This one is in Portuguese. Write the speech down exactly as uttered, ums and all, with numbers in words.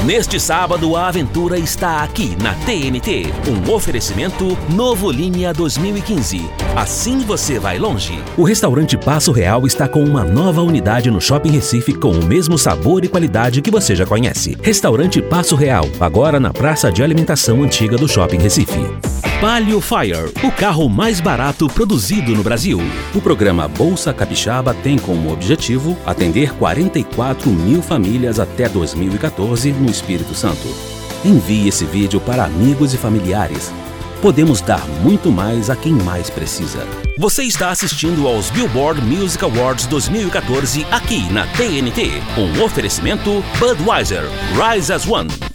Neste sábado, a aventura está aqui na T N T. Um oferecimento Novo Linha dois mil e quinze. Assim você vai longe. O restaurante Passo Real está com uma nova unidade no Shopping Recife com o mesmo sabor e qualidade que você já conhece. Restaurante Passo Real, agora na Praça de Alimentação Antiga do Shopping Recife. Palio Fire, o carro mais barato produzido no Brasil. O programa Bolsa Capixaba tem como objetivo atender quarenta e quatro mil famílias até dois mil e quatorze no Espírito Santo. Envie esse vídeo para amigos e familiares. Podemos dar muito mais a quem mais precisa. Você está assistindo aos Billboard Music Awards dois mil e quatorze aqui na T N T. Um oferecimento Budweiser, Rise as One.